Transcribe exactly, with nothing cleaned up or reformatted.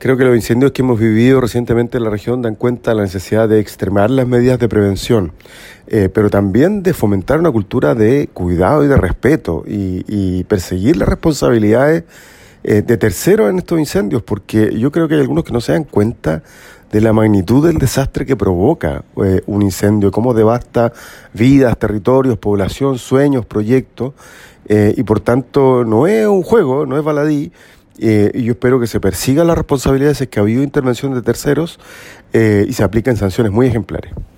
Creo que los incendios que hemos vivido recientemente en la región dan cuenta de la necesidad de extremar las medidas de prevención, eh, pero también de fomentar una cultura de cuidado y de respeto y, y perseguir las responsabilidades eh, de terceros en estos incendios, porque yo creo que hay algunos que no se dan cuenta de la magnitud del desastre que provoca eh, un incendio, cómo devasta vidas, territorios, población, sueños, proyectos, eh, y por tanto no es un juego, no es baladí. Eh, y yo espero que se persigan las responsabilidades si es que ha habido intervención de terceros eh, y se apliquen sanciones muy ejemplares.